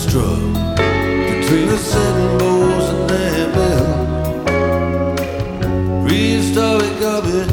struck between the setting bows and their bell. Prehistoric garbage